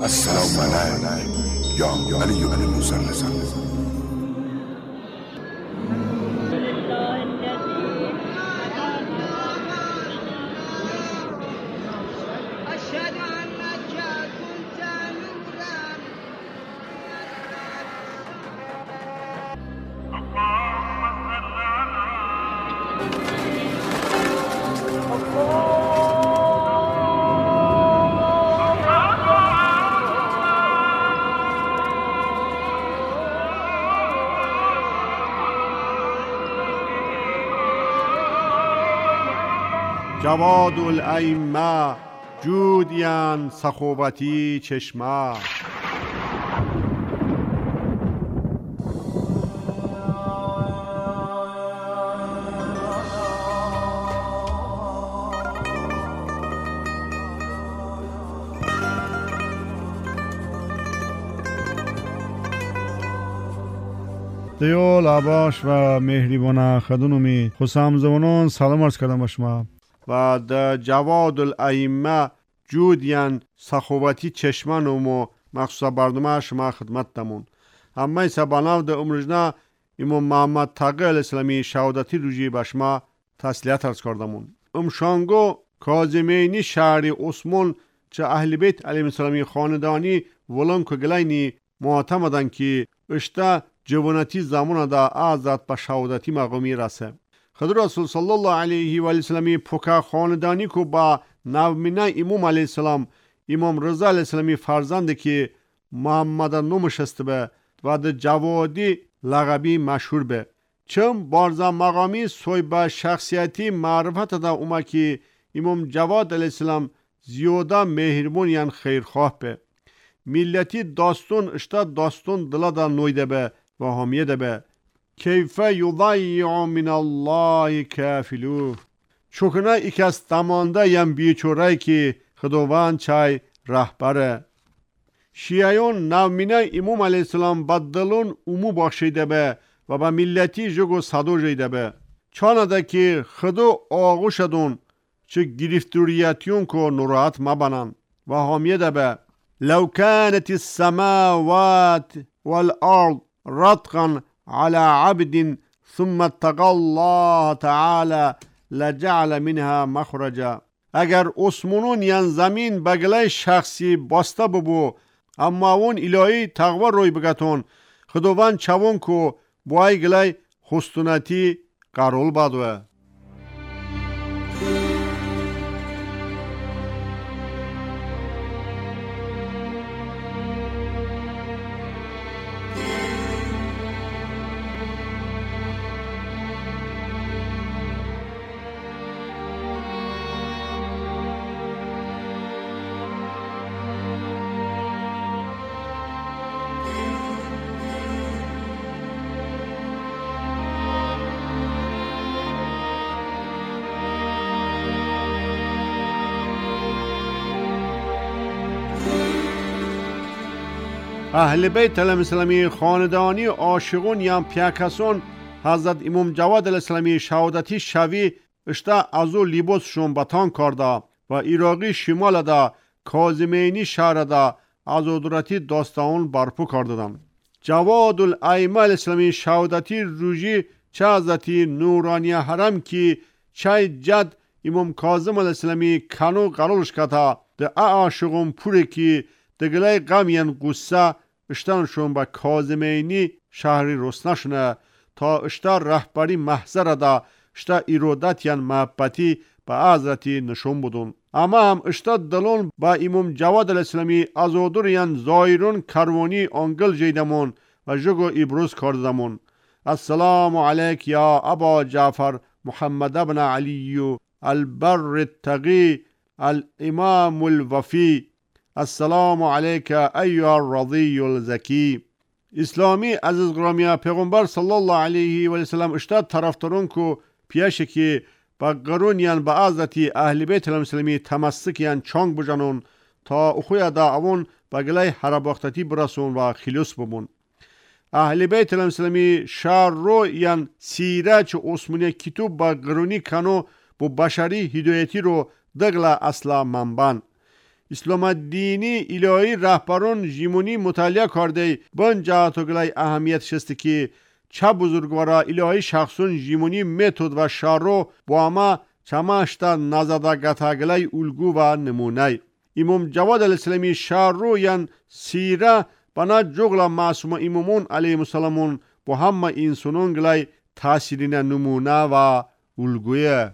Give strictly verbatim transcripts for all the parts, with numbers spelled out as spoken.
السلام علیک یا علی بن موسی الرسول. جواد الائمه جودیان سخاوتی چشمه. دیول عباش و مهریبان خدونومی خسام زمانان سلام عرض کردم به شما. و در جواد الائمه جودیان سخاوتی چشمه نمو مخصوصا برنامه شما خدمت دمون. همه سباناو در امروزنا امام محمد تقی علیه السلامی شهادتی روژی به شما تسلیت عرض کردمون. امشانگو کاظمینی شهری عثمان چه اهل بیت علیه السلامی خاندانی ولن که گلینی معتمدن که اشتا جوانتی زمان دا آزاد به شهادتی مقامی رسه. خود رسول صلی الله علیه و سلم پوکا خاندانی کو با نومینه امام علیه السلام امام رضا علیه السلامی فرزند که محمد نومش است به و د جوادی لقبی مشهور به. چون بارزا مقامی سوی با شخصیتی معرفت دا اوما که امام جواد علیه السلام زیاده مهربون یان خیرخواه به. ملتی داستون اشتا داستون دلا دا نویده به و حامیه ده به. کیف یضیع من الله کافلوه. چوکنه ایک از تمانده یم بیچوره که خداوند چای رهبره. شیعیون نومینه امام علیه السلام بدلون امو بخشیده به و به ملتی جگو صدو جیده به. چانده که خدا آغو شدون چه گرفتوریتیون که نراحت مبنن و حامیه ده به. لو كانت السماوات والارض رتقا على عبد ثم اتقى الله تعالى لجعل منها مخرجا. اگر اسمونون یان زمین بگله شخصی باسته ببو اما اون الهی تقوی روی بگتون خداوند چوون کو بای گله خستونتی قرول بدوه. اهل بیت علیه السلامی خاندانی عاشقون یم پیاکسون حضرت امام جواد علیه السلامی شهادتی شوی اشتا ازو لیبوسشون بطان کرده و عراقی شمال دا کاظمینی شهر دا ازو درتی داستان برپو کردن. جواد الائمه علیه السلامی شهادتی روژی چه حضرت نورانی حرم کی چه جد امام کاظم علیه السلامی کنو قرارش کتا ده عاشقون پوری کی دگله غمین قصه اشتانشون با کاظمینی شهری رسنشونه تا اشتا رهبری محضر دا اشتا ایرودت یان محبتی با حضرتی نشون بودون. اما هم اشتا دلون با امام جواد علیه السلامی ازادور یان زایرون کروانی انگل جیدمون و جگو ابروز کردمون. السلام علیک یا ابا جعفر محمد ابن علی البر التقی الامام الوفی. السلام علیک ایها الرضی الزکی. اسلامی عزیز گرامی پیغمبر صلی الله علیه و سلم اشتاد طرفدارون کو پیش که با قرون یان با حضرت اهل بیت علیهم السلامی تمسک یان چانگ بجنون تا اخوی دا اون با گلای حرباختتی برسون و خلوص بمون. اهل بیت علیهم السلامی شار رو یان سیره چه عثمانی کتوب با قرونی کنو بو بشری هدایتی رو دگل اصلا منبن. اسلام دینی الهی رهبران جیمونی مطالعه کرده بان جهت و گلای اهمیت شسته که چه بزرگوارا الهی شخصون جیمونی متد و شارو با ما چماشتا نزده گتا گلای الگو و نمونه. امام جواد علیه السلامی شارو یان سیره بنا جغل معصوم امامون علیه السلامون با همه انسانون گلای تاثیرین نمونه و الگویه.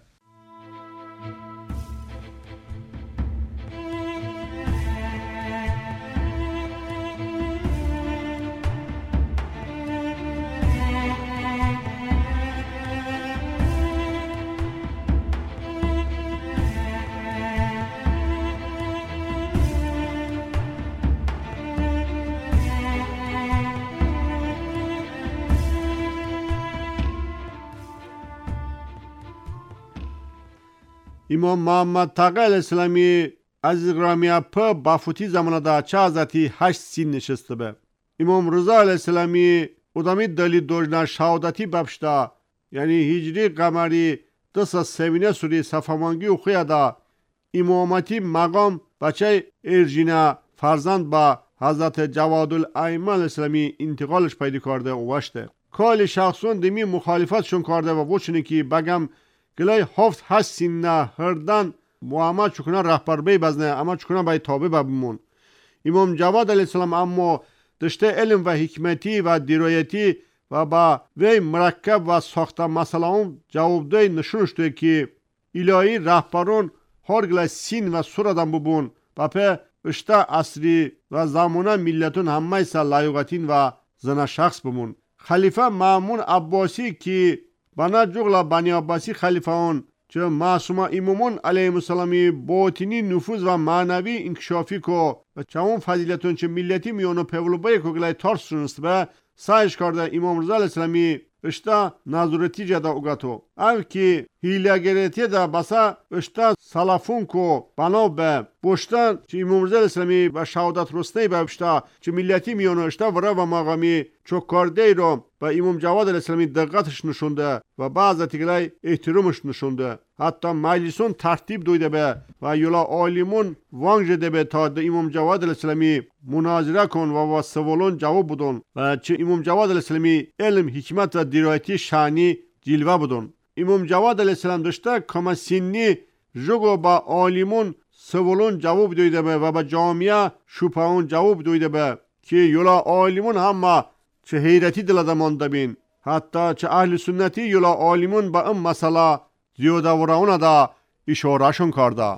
امام محمد تقی علیه السلامی از اگرامی په بافوتی زمانه دا چه ازتی هشت سین نشسته به. امام رضا علیه السلامی ادامی دلی دوجنا شهادتی ببشتا یعنی هجری قمری دست سوینه سوری صفمانگی و خویه دا امامتی مقام بچه ارجینا فرزند با حضرت جواد الائمه علیه السلامی انتقالش پیدا کرده و وشته. کالی شخصون دمی مخالفتشون کرده و وچنه که بگم گلای هفت هشت سینه هردن محمد چکنه رهبر بی بزنه اما چکنه بای تابع ببمون. امام جواد علیه السلام اما دشته علم و حکمتی و درایتی و با وی مرکب و ساخته مسئله هم جواب دای نشونشتوی که الهی رهبرون هر گلای سین و سردن ببون و په اشته اصری و زمانه ملتون همه ایسا لایقتین و زن شخص بمون. خلیفه مامون عباسی که بنا جغلا بنی عباسی خلیفه اون چه معصوم امامون علیهم السلامی باطنی نفوذ و معنوی انکشافی کو و چه اون فضیلتون چه ملتی میونو پولوبای کو گلای تارس شنست به سایش کرده امام رضا علیه السلامی اشتا نظرتی جدا اوگاتو او که هیلگریتی دا بسا اشتا سلافون کو بنا به بوشتن چه امام رضا علیه السلامی و شهادت رسنی به اشتا چه ملتی میونو اشتا ورا و مقامی چو کرده رو و امام جواد علیه السلامی دقتش نشونده و بعض تیگلای احترامش نشونده. حتی مجلسون ترتیب دویده به و یولا عالمون وانج ده به تا ده امام جواد علیه السلامی مناظره کن و و سوالون جواب بدون و چه امام جواد علیه السلامی علم حکمت و درایتی شانی جلوه بدون. امام جواد علیه السلام داشته کما سینی جگو با عالمون سوالون جواب دویده به و با جامعه شوپاون جواب دویده به که یولا عالمون همه چه حیرتی دلده مانده بین. حتی چه اهل سنتی یولا عالمون با ام مسئله زیاده ورونه دا اشاره شون کرده.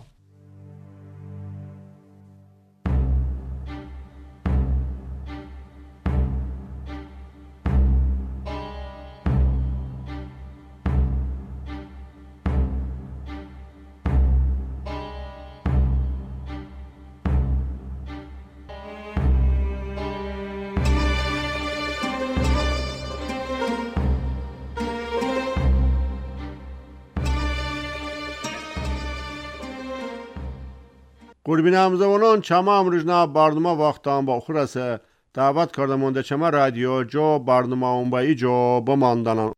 قربین همزمانان چما امروزنا برنامه وقتان با خورسه دعوت کرده مونده چما رادیو جو برنامه اون با ایجا بماندنان